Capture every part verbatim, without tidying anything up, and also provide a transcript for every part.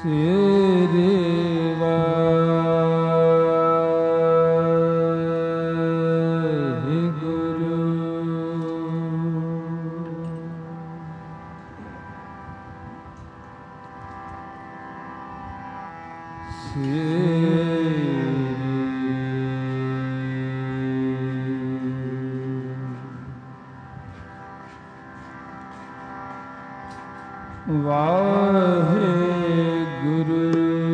श्री वाहिगुरु। वाहिगुरु।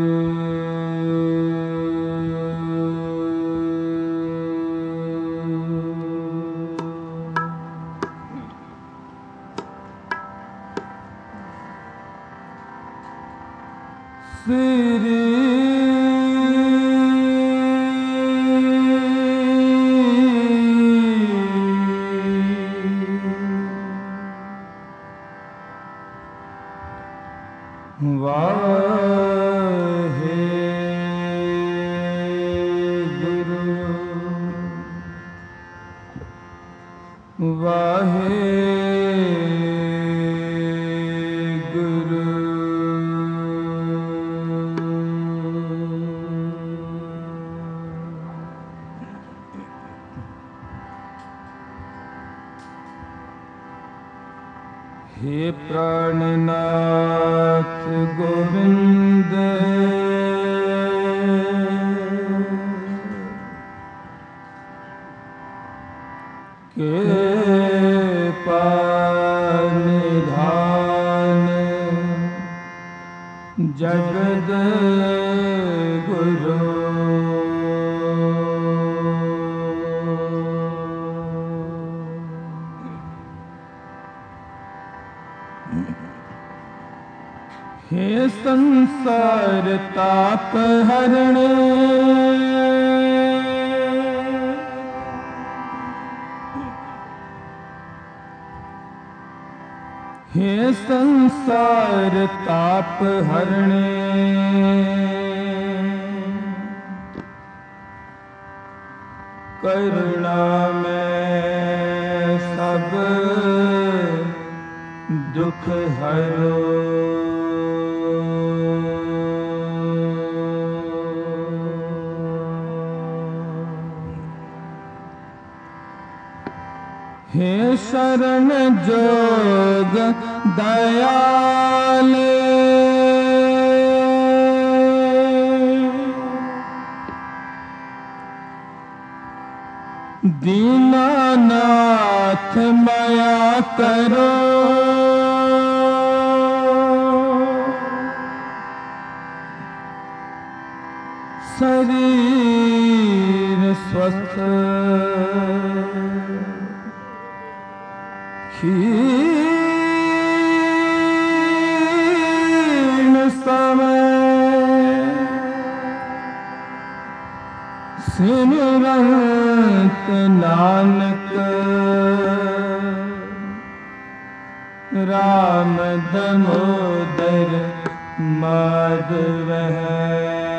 श्री वाहिगुरु वाहिगुरु। हे प्राणनाथ गोविंद कृपा निधान जगद गुरु। हे संसार ताप हरण हे संसार ताप हरणे करुणा में सब दुख हरो। हे शरण जोग दयाल दीनानाथ माया करो। शरीर स्वस्थ क्षीण समय सिमरंत नानक राम दामोदर माधव है।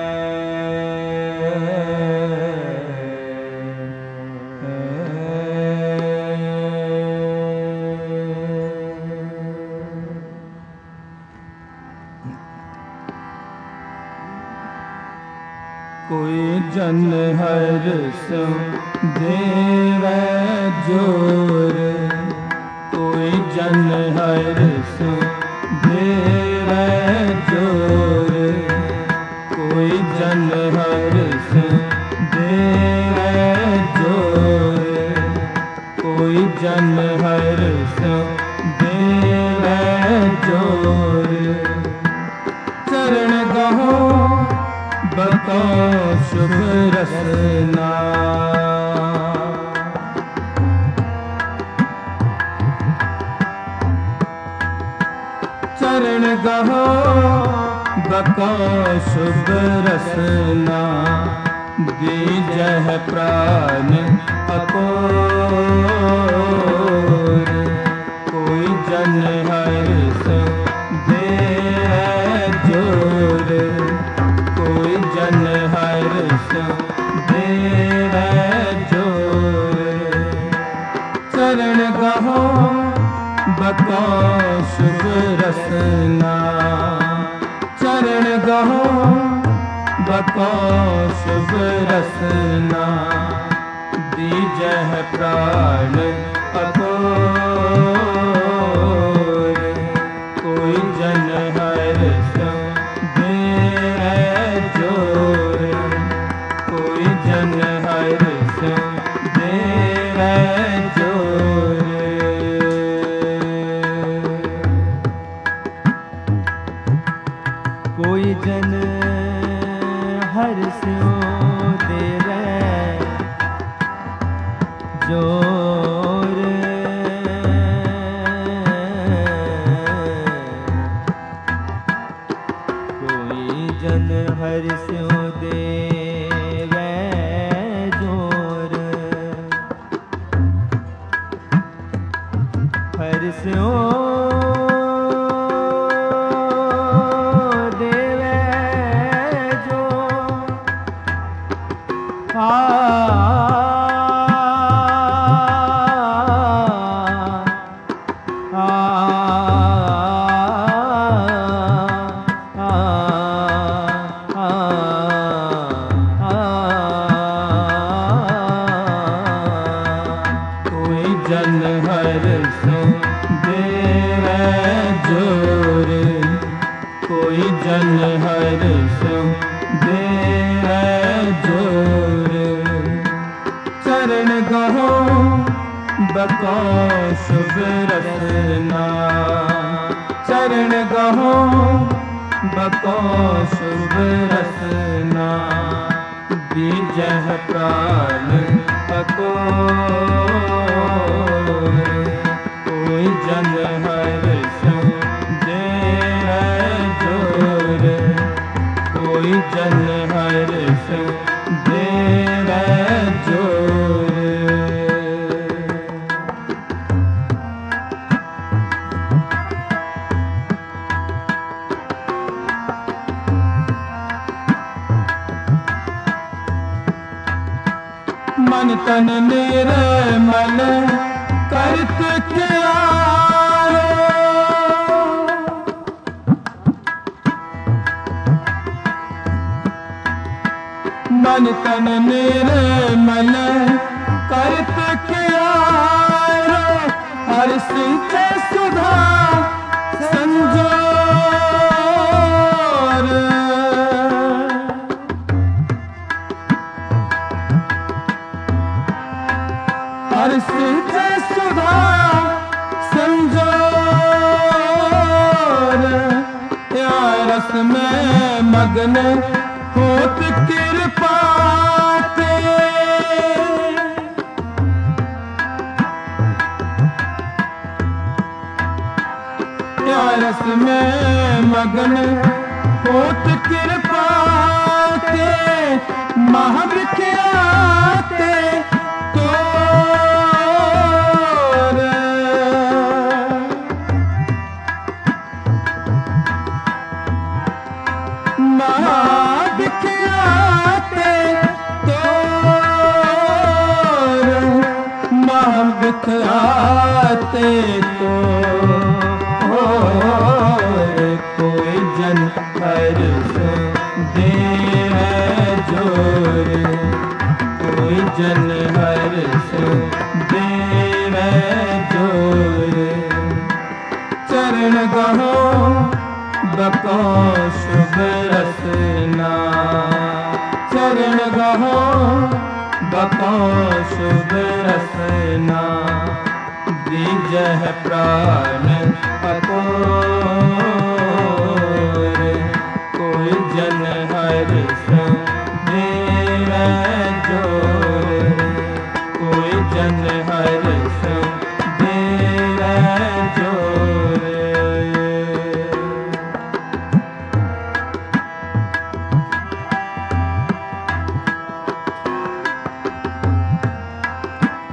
कोई जन हर्ष देवै जोर, कोई जन हर्ष देवै जोर, कोई जन हर्ष देवै जोर, कोई जन हर्ष देवै जोर। चरण गहो बतो शुभ रसना, चरण गहो बको शुभ रसना, दीजह प्राण अकोर। कोई जन हर्ष देवै जोर, कोई जन हर्ष देवै जोर। चरण गहो बको शुभ रसना, चरण बको शुभ रसना, दीजह प्राण अघोर। कोई जन हर्ष देरै जोर, कोई जन हर्ष देरै जोर। कोई जन हर्षो देरै जोर। कोई जन हर्षो देरै जोर। हर्षो बको शुभ रसना, चरण गहो बको शुभ रसना, दीजह प्राण अघोर। कोई जन हर्ष देरै जोर, कोई जन हर्ष देरै जोर। मन तन निर्मल करत क्यारो, मन तन निर्मल करत क्यारो। हर सिंच सुधा संजोर, हर्षित सुधा संजोर। या रस में मगन होत कृपा ते, या रस में मगन होत कृपा ते, महावृक्षयाते महाविख्याते तोर, महाविख्याते तोर। कोई जन हर्ष देरै जोर, कोई जन हर्ष देरै जोर। चरण गहो बको शुभ रसना, चरण गहो बको शुभ रसना, दीजह प्राण अघोर। कोई जन हर्ष देरै जोर, कोई जन हर्ष देरै जोर।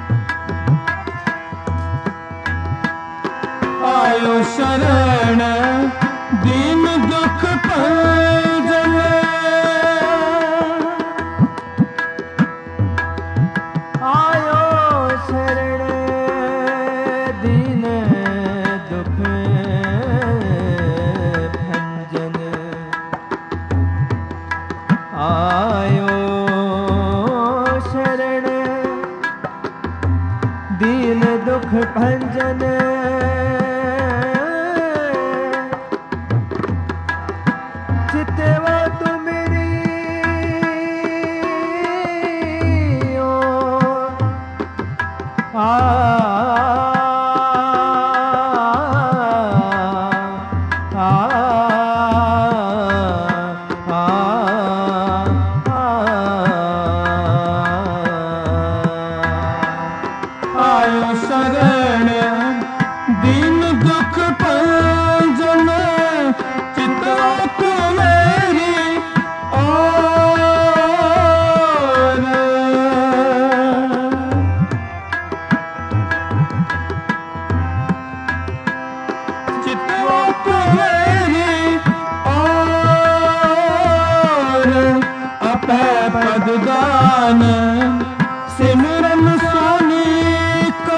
आयो शरण दुख भंजन चितवा तुमरी ओ आ पददान सिमरन स्वामी को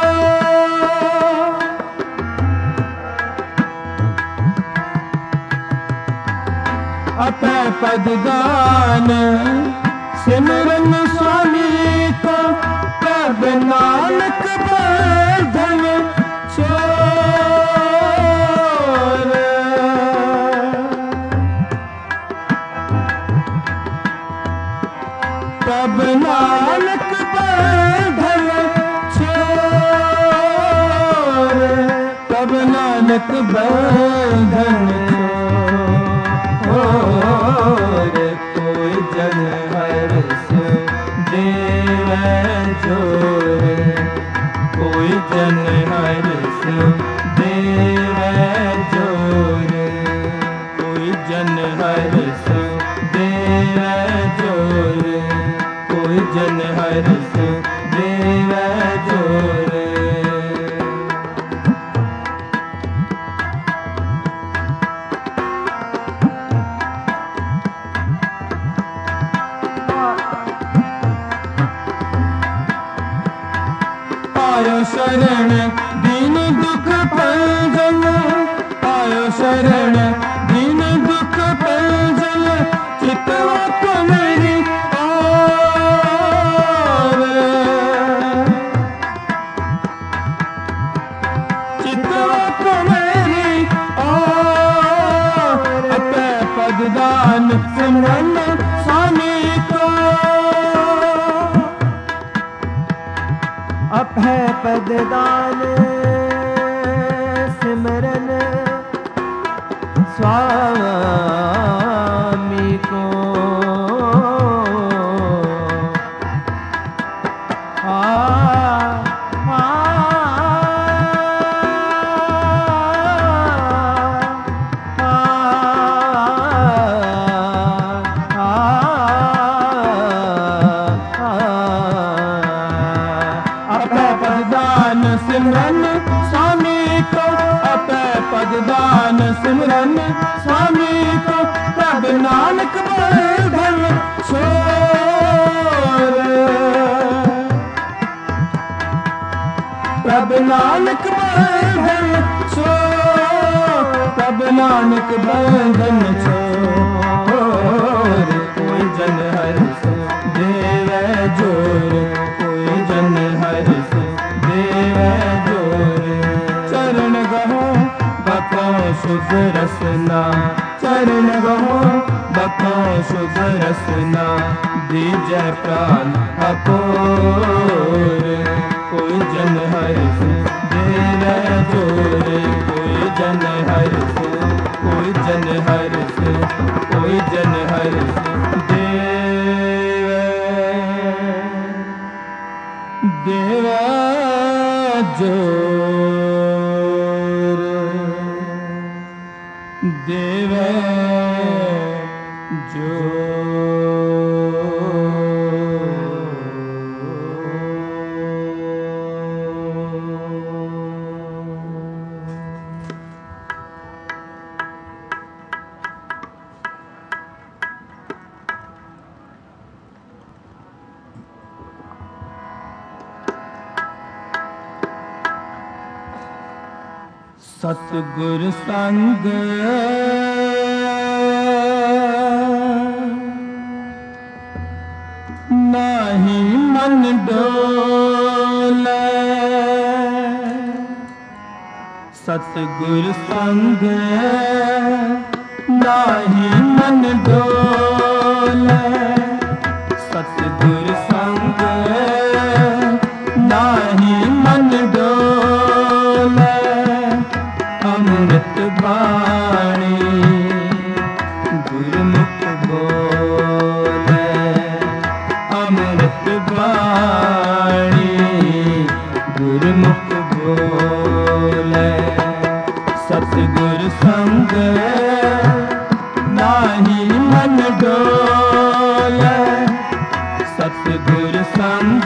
अपे पददान सिमरन स्वामी को तब नानक बंधन छोड़ तब नानक बंधन छोड़ तब नानक बंधन छोड़ कोई जन हर्ष देवै जोर कोई जन हर्ष देवै जोर कोई जन हर्ष देवै जोर कोई जन हर्ष देवै जोर आयो शरण दीन दुख भंजन आयो शरण दीन दुख भंजन चितवा तुम्हारी और चितवा तुम्हारी और अपे पददान सिमरन स्वामी को अपे पददान सिमरन स्वामी को आ, आ, आ, अपे पददान सिमरन स्वामी को अपे पददान सिमरन स्वामी को तब नानक बंधन छोड़ तब नानक बंधन छोड़ तब नानक बंधन छोड़ कोई जन हर्ष देवै जोर कोई जन हर्ष देवै जोर चरण गहो बको शुद्ध रसना चरण गहो बको शुद्ध रसना दीजै प्राण अकोर कोई जन हर्ष देवै जोर कोई जन हर्ष कोई जन हर्ष कोई जन हर्ष देवै देवै जोर देवै सतगुर संग नाही मन डोले सतगुर संग नाही मन डोले, सतगुर संग नाही मन डोले। अमृत बाणी गुरमुख बोले, अमृत बाणी गुरमुख बोले। सतगुर संग नाही मन डोले, सतगुर संग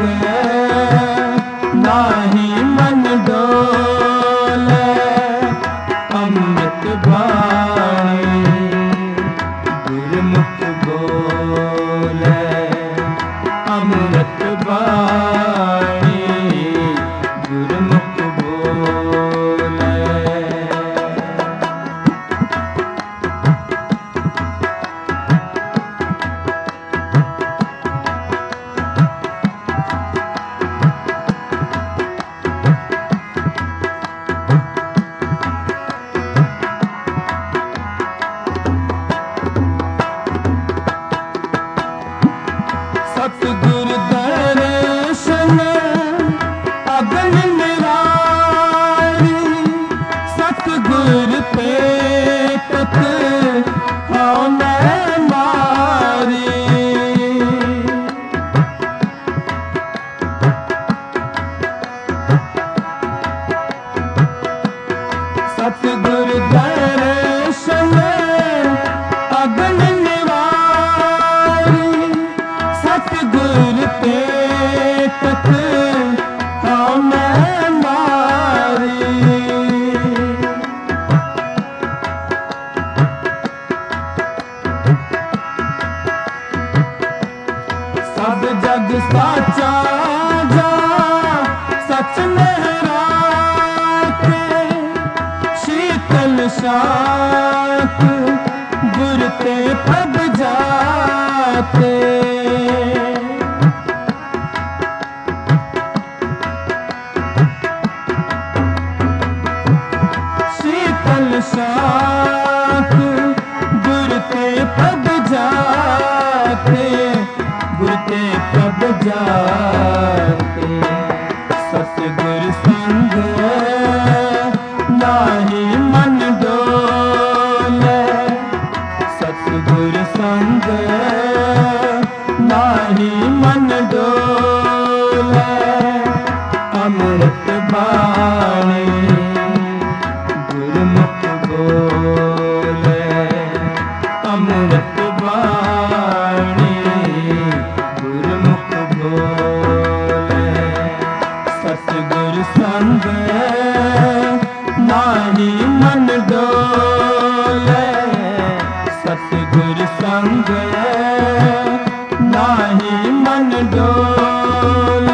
नाही मन डोले। अमृत बाणी गुरमुख बोले, अमृत बाणी गुरमुख बोले। सतगुर दर्शन अगन निरारी, सतगुर पेटत हौ मैं मारी। सतगुर दर्शन अगन निवारी, सतगुर पेटत हौ मैं मारी। सब जग साचा जा सच लहराते, शीतल शांत गुर ते पद जाते। शीतल शांत गुर ते पद जाते, गुर ते पद जाते। सतगुर संग नाही मन डोले, सतगुर संग नाही मन डोले। अमृत बाणी गुरमुख बोले, अमृत बाणी गुरमुख बोले। सतगुर संग नाही मन डोले, सतगुर संग नाही मन डोले।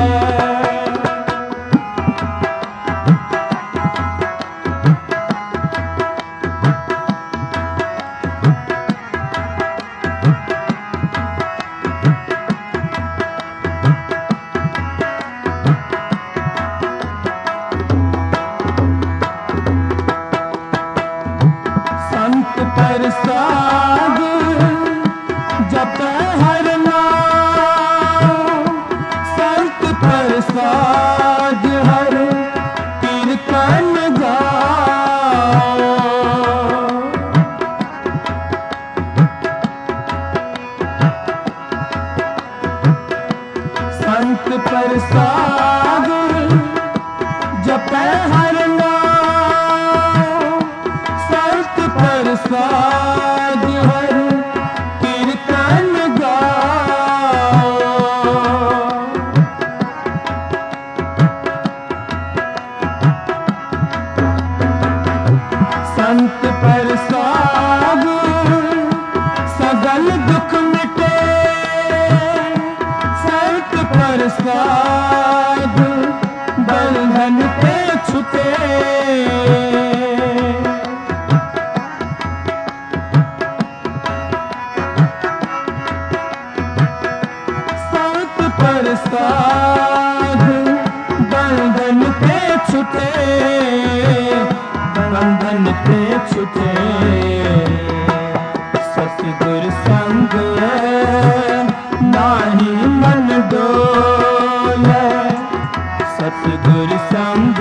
संत प्रसाद जपै हर नाम, संत प्रसाद हर कीर्तन गाओ। संत प्रसाद जपै हर नाम, संत प्रसाद हर कीर्तन गाओ। संत प्रसाद सगल दुख मिटे, संत प्रसाद बंधन पे छुटे। संत प्रसाद बंधन पे छुटे, छुटे सतगुर संग नाही मन डोले सतगुर संग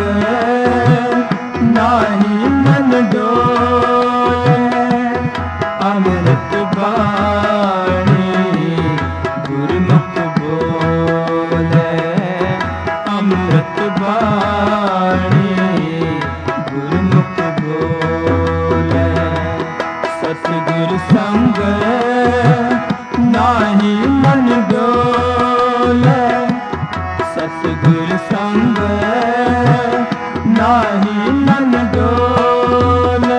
नाही मन डोले अमृत बाणी गुरमुख बोले अमृत बाणी गुरमुख बोले सतगुर संग नाही मन डोले सतगुर संग नाही मन डोले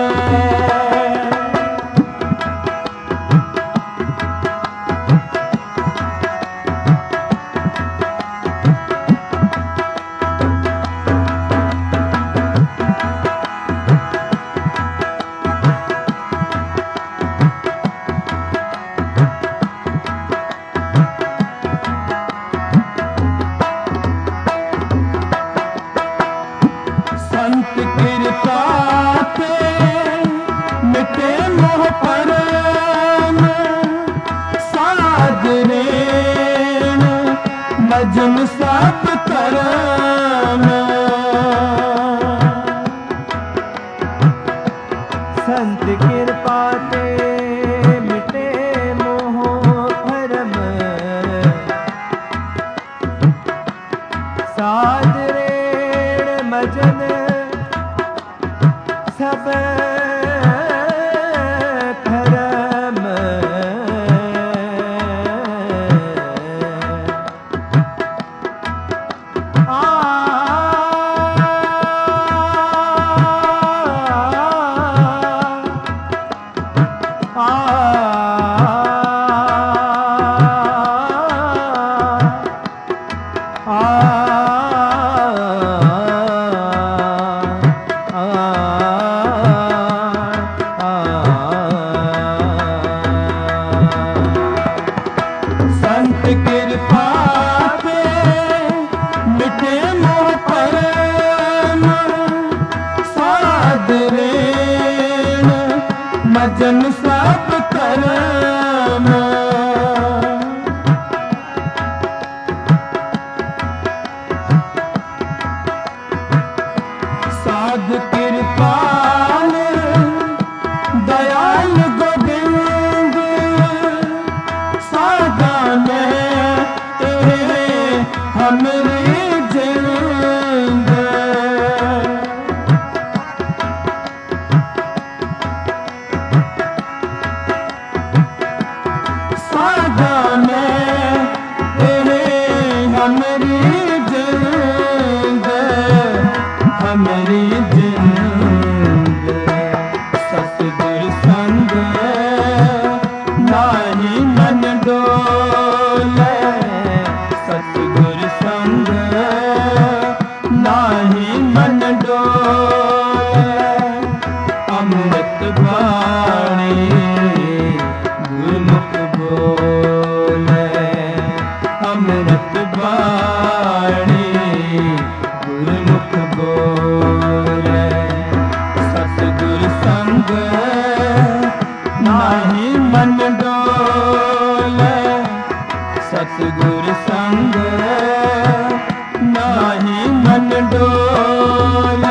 संत कृपा ते मिटे मोह परम साध रेण मजन सब करम संत कृपा ते मिटे मोह भरम साध रेण मजन सब धर्म आ संत कृपा ते मिटे मोह परम साध रेण मजन सब करम साध कृपाल दयाल गोविंद साधन तेरे हमरे जिंद साधन तेरे हमरी जिंद हमरी जिंद सतगुर संग नाही मन डोले सतगुर संग नाही मन डोले अमृत बाणी गुरमुख बोले अमृत बाणी गुरमुख बोले सतगुर संग नाही मन डोले सतगुर संग नाही मन डोले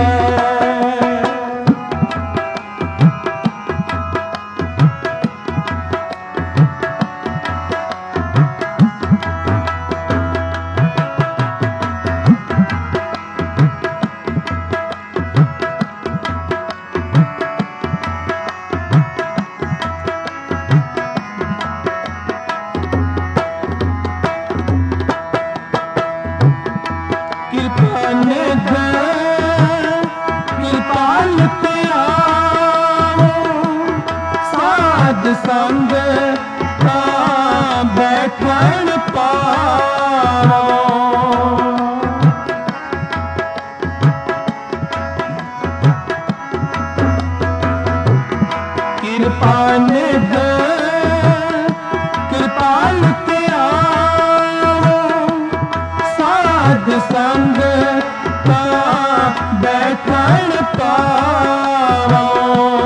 संग का बैठन पाओ कृपा निध कृपाल त्याओ साध संग का बैठन पाओ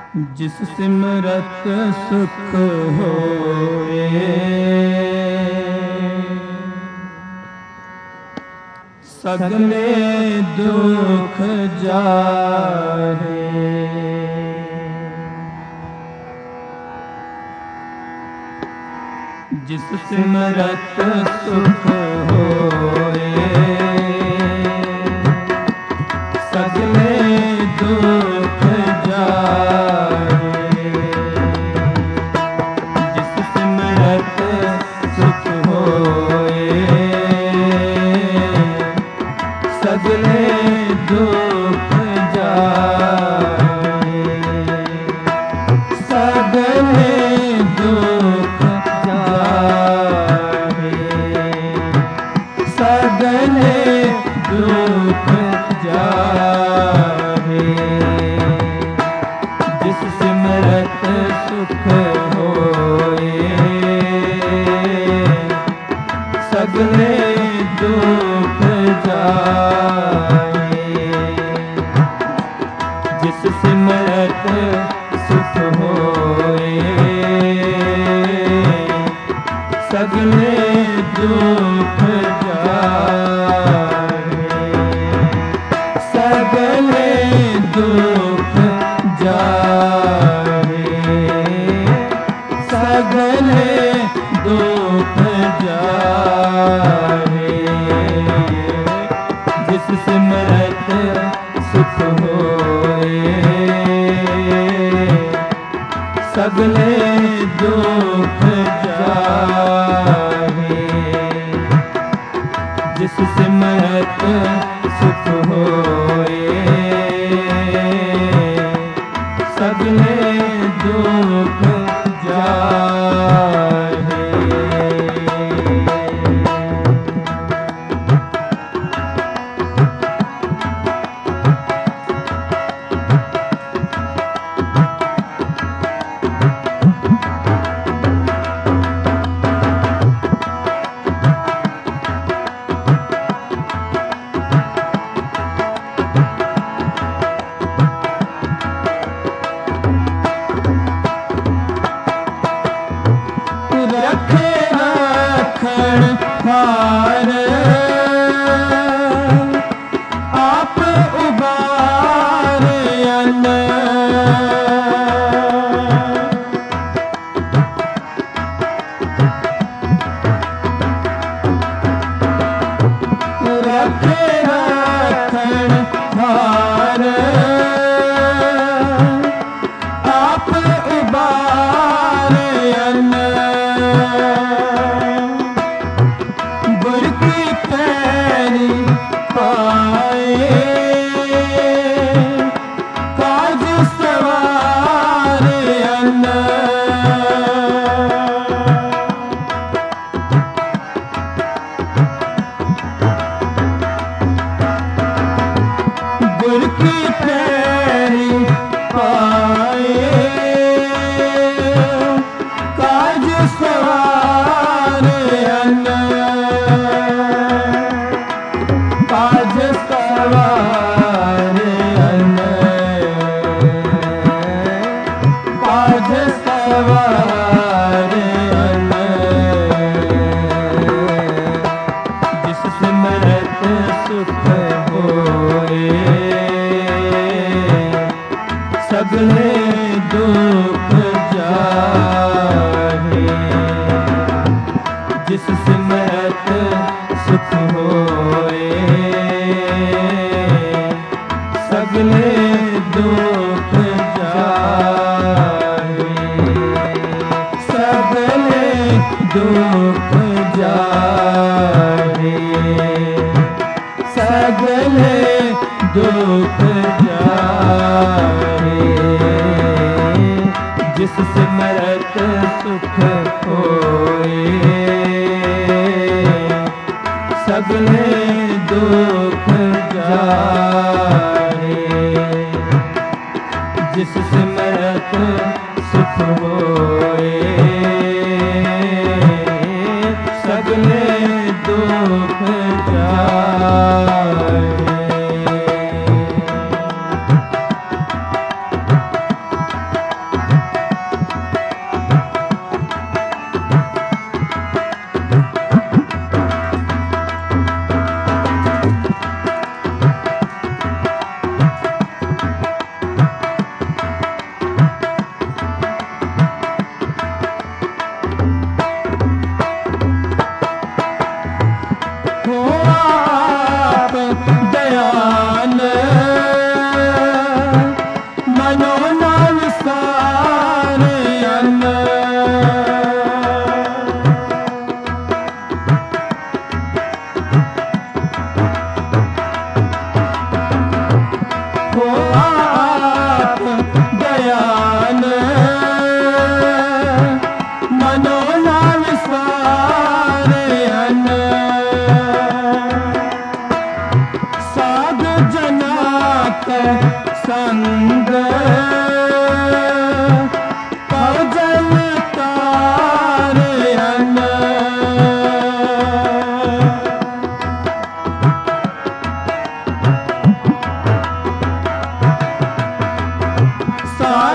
जिस सिमरत सुख होए, सगले दुख जाहे। जिस सिमरत सुख होए, सगले दुख जाहे। जिस सिमरत सुख होए, सगले दुख जाहे। सगले दुख जाहे, सगले दुख जाहे। जिस सिमरत सुख होए, सगले दुख जाहे। जिस सिमरत सुख होए, सगले दुख जाहे। सगले दुख जाहे, सगले दुख जाहे। जिस सिमरत सुख होए, सगले दुख जाहे। जिस सिमरत सुख होए, सगले दुख जाहे। रखे राखण हार, आप उबारन। रखे राखण हार, आप उबारन। गुर की पैरी पाए, काज सवारन। गुर की पैरी पाए, काज सवारन। काज सवारन, काज सवारन। जिस सिमरत सुख होए, सगले दुख जाहे। जिस सिमरत सुख होए, सगले दुख जाहे। सगले दुख जाहे, सगले दुख जाहे। जिस सिमरत सुख होए, सगले दुख जाहे। जिस सिमरत सुख होए, सगले दुख जाहे।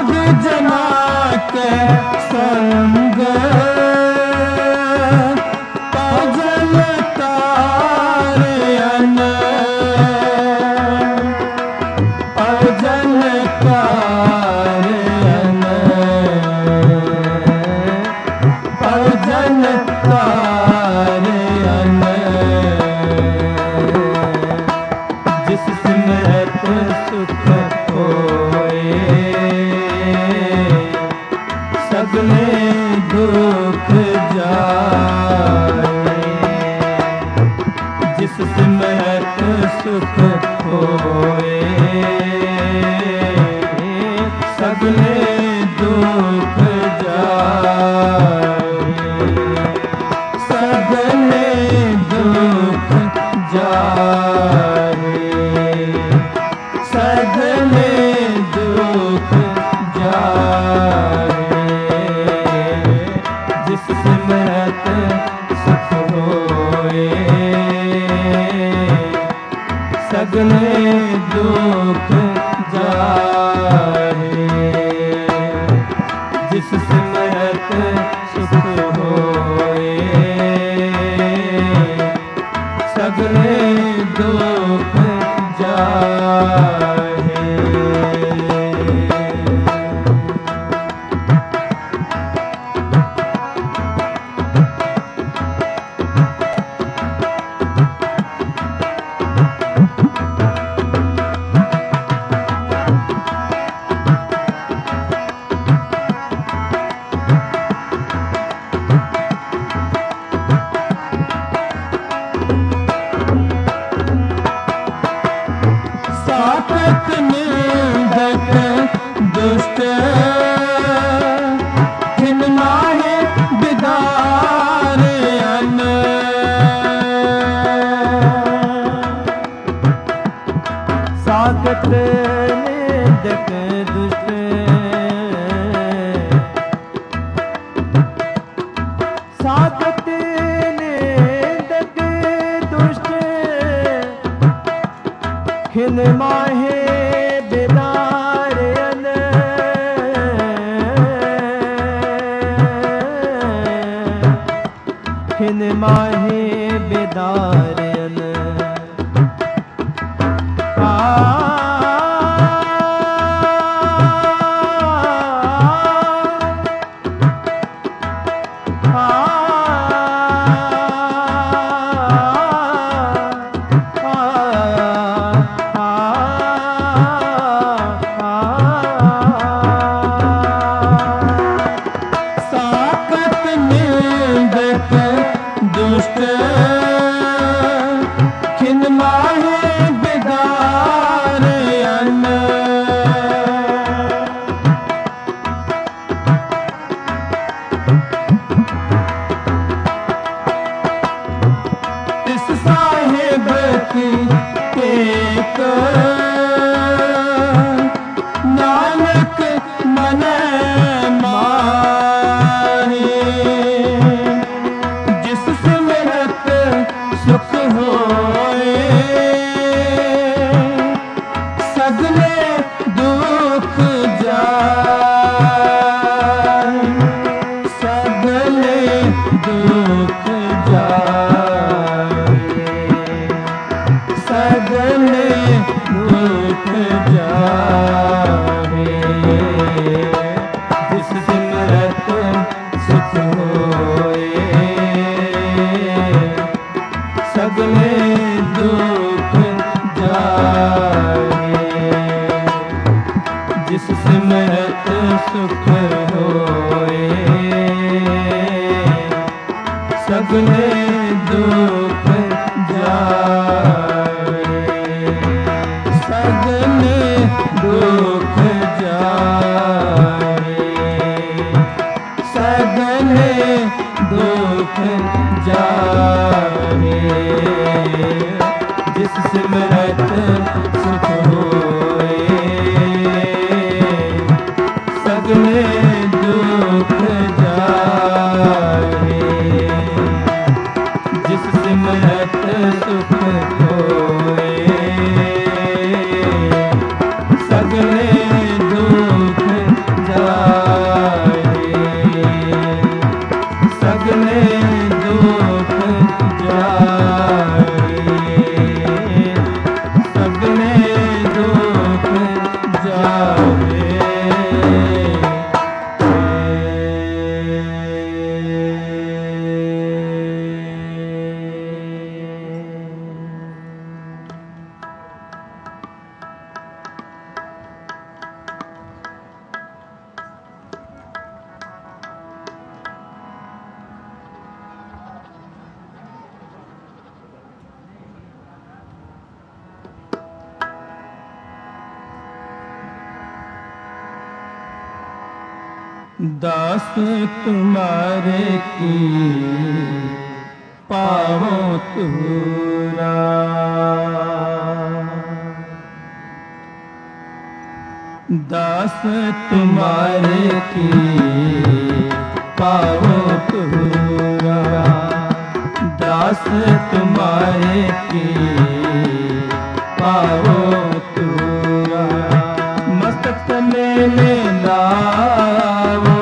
साध जना के संग भजन तारयन भजन तारयन भजन तारयन जिस सिमरत सुख होए सगले दुख जाए जिस सिमरत सुख होए सगले दुख जाए सगले दुख जाए सगले दुख जाए जिस सिमरत सुख होए सगले दुख जाए जिस सिमरत सुख होए सगले दुख जाए। साकत निंदक दुष्ट खिन नाहे बिदारयन साकत निंदक दुष्ट साकत निंदक दुष्ट खिन माहे बिदारयन खिन माहे बिदारयन आ दुष्ट खिन माहे बिदारयन इस साहिब की टेक नानक मन माहे सुख होए सगले दुख जाए सगले दुख जाए सगले दुख जाए जिस सिमरत सुख होए सगले दुख जाए जिस सिमरत सुख होए सगले दुख जाए सगले दुख जाए सगले दुख जाए जिस सिमरत सुख होए सगले दुख जाए जिस सिमरत सुख होए सगले दुख दास तुम्हारे की पावो तुरा। दास तुम्हारे की पावो तुरा। दास तुम्हारे की पावो तुरा। मस्तक में लावो,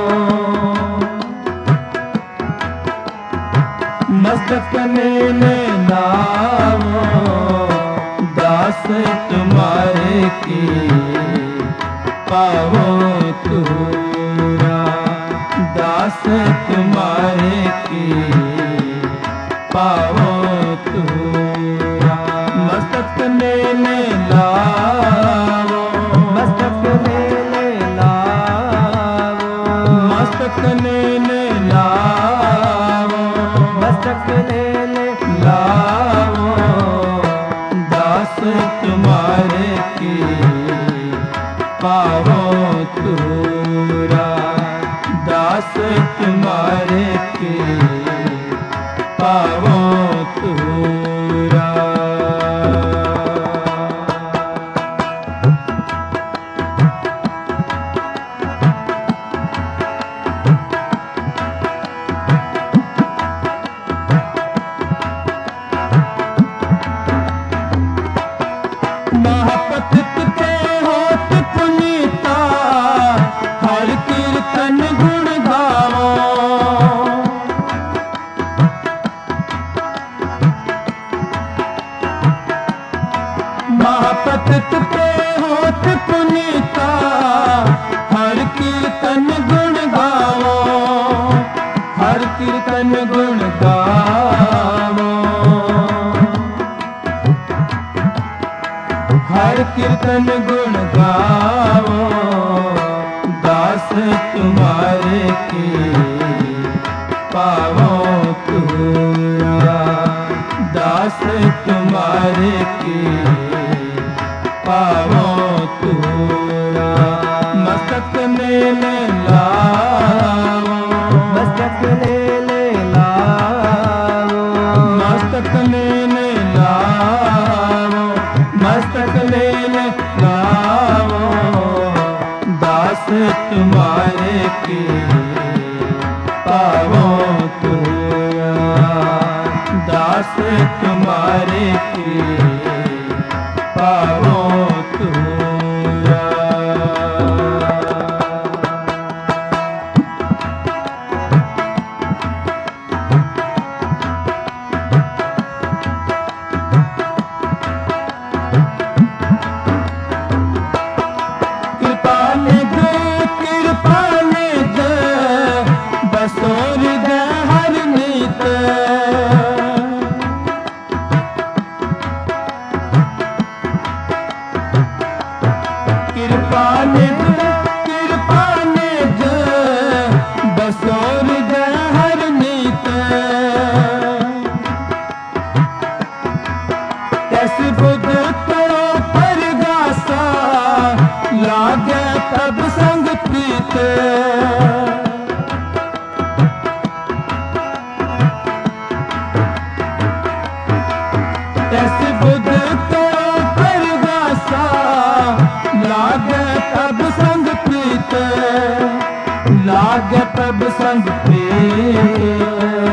मस्तक में लावो। दास तुम्हारे की पावो तुरा। दास तुम्हारे की पावो तुरा। मस्तक में लावो, मस्तक में लावो, मस्तक में लावो, मस्तक में लावो। दास तुम्हारे की पावो तुरा। दास तुम्हारे की पावो तुरा। महापतित के होत पुनीता, हर कीर्तन गुण गावो। महापतित के होत पुनीता, हर कीर्तन गुण गावो। हर कीर्तन गुण गावो। हर कीर्तन गुण गावो। दास तुम्हारे की पावो तुरा। दास तुम्हारे की पावो तुरा। मस्तक में लावो, मस्तक में लावो, मस्तक में लावो, मस्तक में लावो। दास तुम्हारे की पावो तुरा। दास तुम्हारे की पावो तुरा। बसोर हर नीत। कृपा निध, कृपा निध, बसोर हर नीत। तस बुध करो परगासा, लागे तब संग प्रीत। तस बुध करो परगासा, लागे तब संग प्रीत। लागे तब संग प्रीत।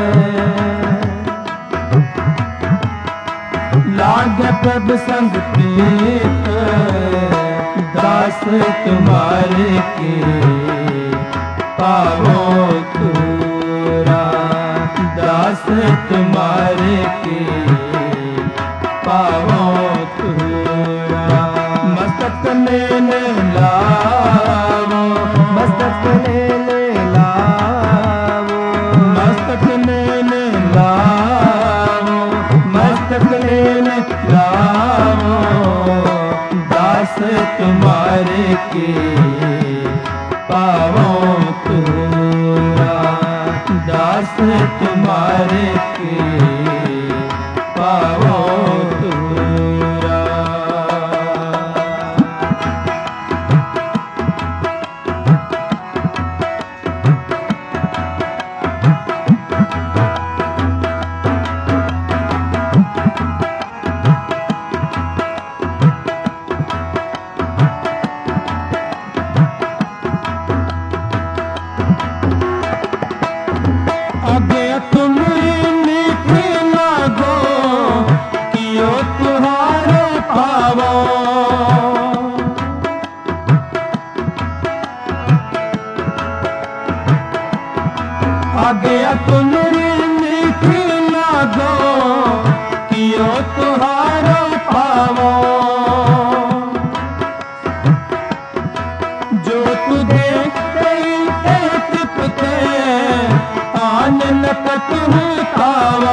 लागे तब संग प्रीत। दास तुम्हारे की पावो तुरा। दास तुम्हारे की पावो तुरा। मस्तक में लावो, मस्तक में लावो, मस्तक में लावो, मस्तक में लावो। दास तुम्हारे की पावो तुरा। दास तुम्हारे की पावो तुरा। आज्ञा तुमरी मीठी लागो कियो तुहारो पावो जो तुझे कई तृप्ते आन नकत पावो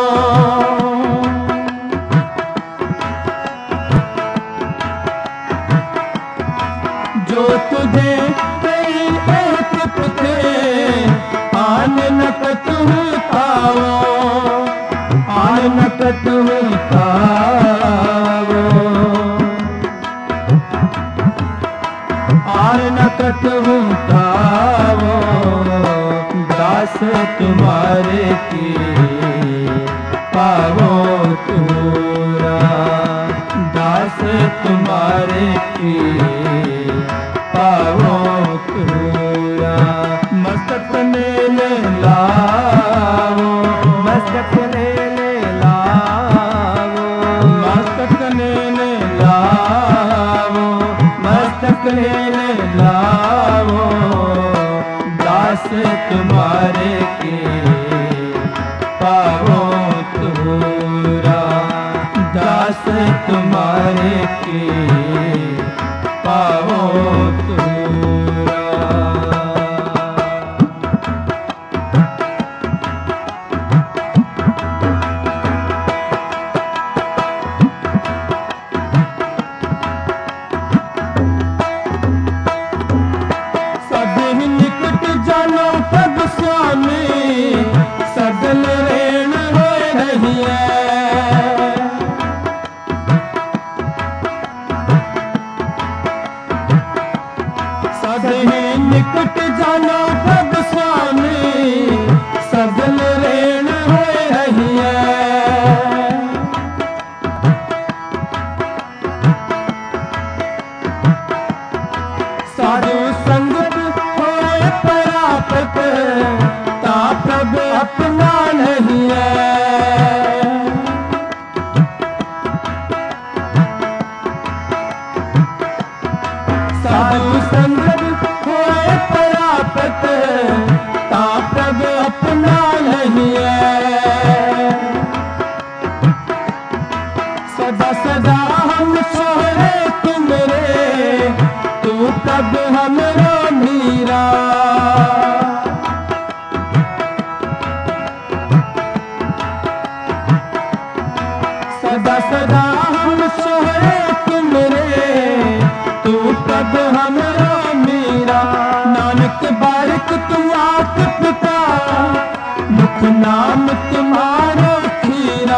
जो तुझे कई तृप्ते आन नकत पावो आन नकत पावो आन नकत पावो दास तुम्हारे की पावो तूरा दास तुम्हारे की पावो तूरा मस्तक मेल लावो मस्तक ले ले लावो मस्तक मेल लावो मस्तक मेल लावो दास तुम्हारे के पावो तूरा दास तुम्हारे के पावो तूरा सभी निकट जानो पद स्वामी सगल रेण हो रही है सभी निकट जानो पद स्वामी सगल रेण हो रही है साधु संगत होए परापत ता प्रभ अपना नहीं है साधु संगत होए परापत ता प्रभ अपना नहीं है सदा सदा हम सोहरे तुमरे तू प्रभ हमरो मीरा सदा सदा हम सोहरे तुमरे तू प्रभ हमरो मीरा नानक बारिक तुम आप पिता मुख नाम तुम्हारो खीरा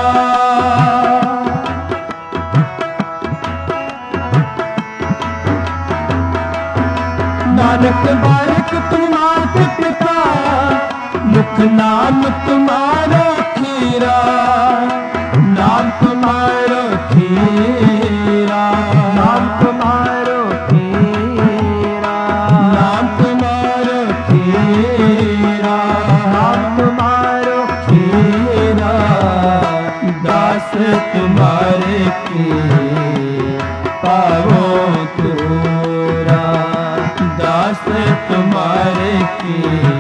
नानक बारिक तुम्हारे पिता मुख नाम तुम्हारो खीरा नाम तुम्हारो खीरा नाम तुम्हारो खीरा नाम तुम्हारो खीरा नाम तुम्हारो खीरा दास तुम्हारे की पावो तूरा दास तुम्हारे की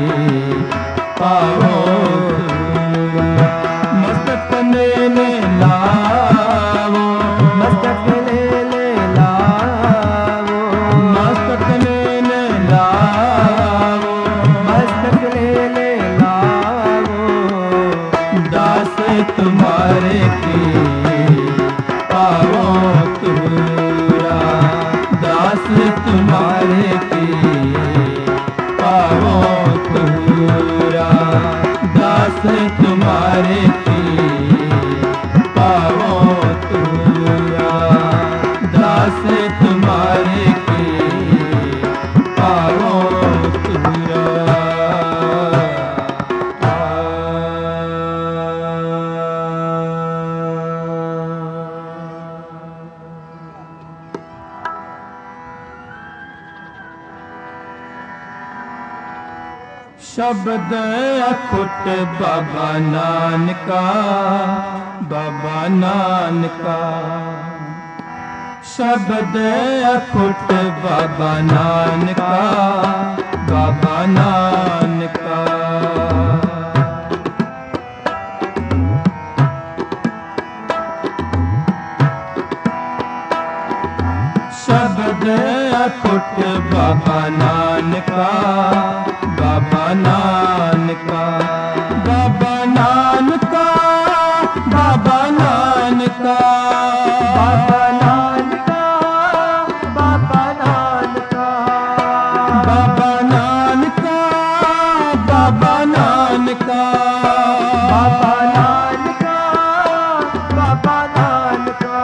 पावो तूरा मस्तक मेल लावो मस्तक ले ले लावो मस्तक मेल लावो मस्तक ले ले लावो दास तुम्हारे की पावो तूरा दास तुम्हारे की पावो तूरा दास तुम्हारे की पावो तूरा दास तुम्हारे की पावो तूरा शब्द अखुट बाबा नानका बाबा नानका शब्द अखुट बाबा नानका बाबा नानका बाबा नानका बाबा नानका बाबा नानका बाबा नानका बाबा नानका बाबा नानका बाबा नानका बाबा नानका बाबा नानका बाबा नानका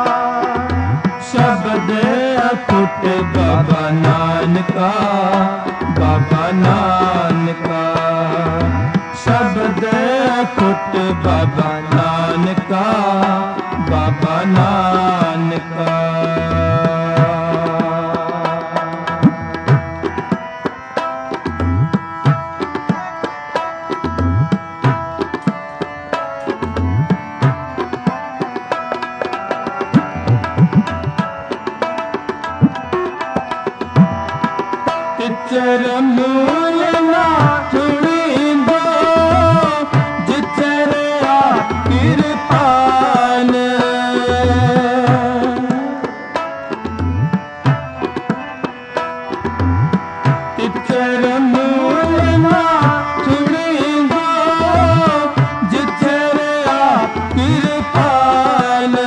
शब्द अटूट बाबा नानका बाबा नानका शब्द अटूट बाबा नानका बाबा नानका चर मूल ना छुड़ींदो जिचर कृपाल तिचर मूल ना छुड़ींदो जिचर कृपाल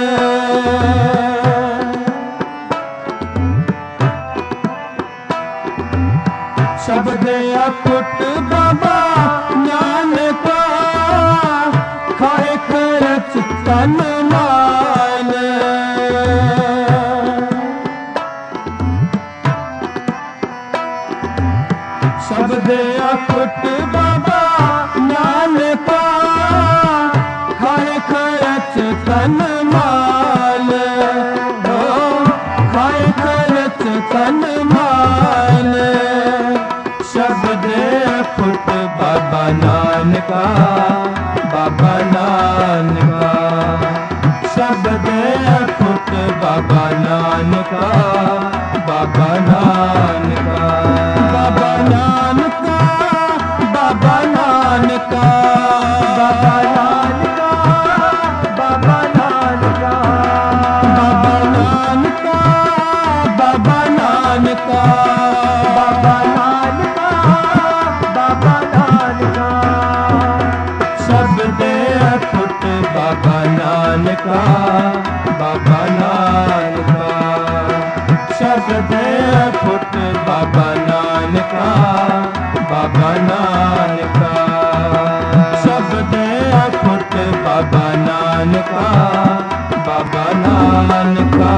शब्द अटूट बाबा नानका खाए खर्च तन माल शब्द अटूट बाबा नानका खाए खर्च तन माल खाए खर्च तन माल शब्द अटूट बाबा नानका बाबा नानका शब्द अटूट बाबा नानका बाबा नानका बाबा नानका बाबा नानका बाबा नानका बाबा नानका बाबा नानका बाबा नानका बाबा नानका बाबा नानका शब्द अटूट बाबा नानका बाबा नानका शब्द अटूट बाबा नानका बाबा नानका शब्द अटूट बाबा नानका बाबा नानका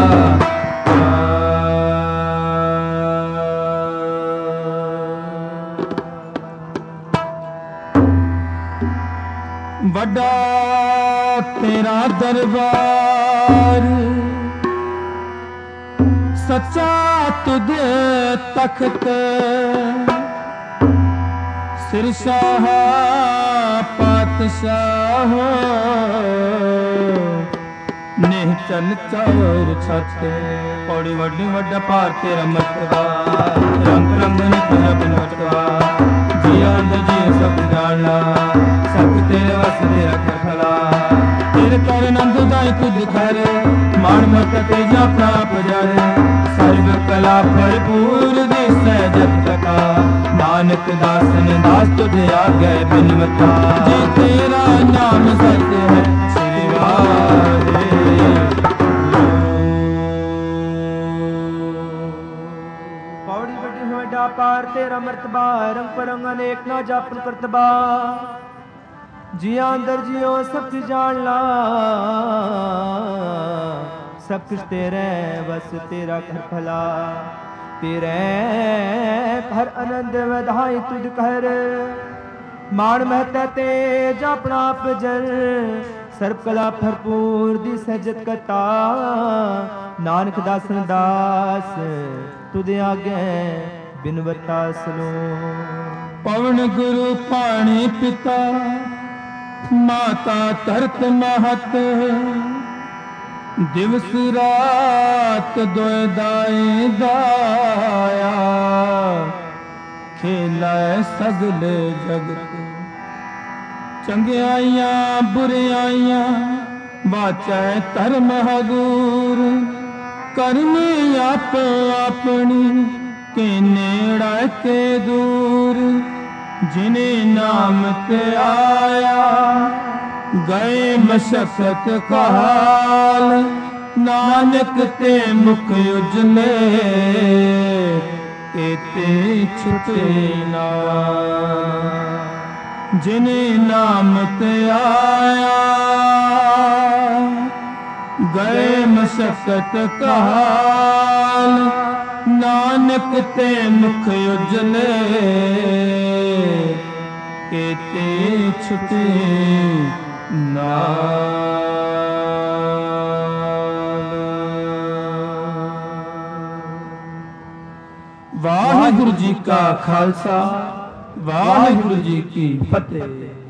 बड़ा तेरा दरबार सच्चा तुझे तख्त सिरशाह पातशाह निहचल चौर छत पौड़ी वड्डी वड्डा पार तेरा मटवा रंग रंग निकला बिन मटवा जिया अंदर जिया सब जाना सब तेरे वस दे रख खला तेरे कर नंद दाई तुझ घर मान मत तेजा प्राप जारे सर्व कला भरपूर दिसै जग तका नानक दासन दास तुझे आ गए बिनवता जी तेरा नाम सत्य है श्री वाहे पौड़ी बड़ी होड़ा पार तेरा मर्तबा रंग परंग अनेक ना जापन करतबा जिया अंदर जियो सब कुछ जान ला सब कुछ तेरे बस तेरा घर भला तेरे हर आनंद वधाई तुझ कर मान महता तेज अपना जल सर्व कला भरपूर दी सहजत कता नानक दासन दास तुझे आगे बिनवता सलो पवन गुरु पाणी पिता माता तरत महत दिवस रात दोए दाए दाया खेला सगले जगत चंगियाइयां बुरियाइयां वाचा धर्म हजूर करनी आप अपनी के नेड़ा के दूर जिने नाम ते आया गए मशक्कत का हाल नानक ते मुख उजले एते छुटे ना जिने नाम ते आया गए मशक्कत का हाल नानक ते मुख उजले एते छुटे नाल। वाहिगुरु जी का खालसा वाहिगुरु जी की फतेह।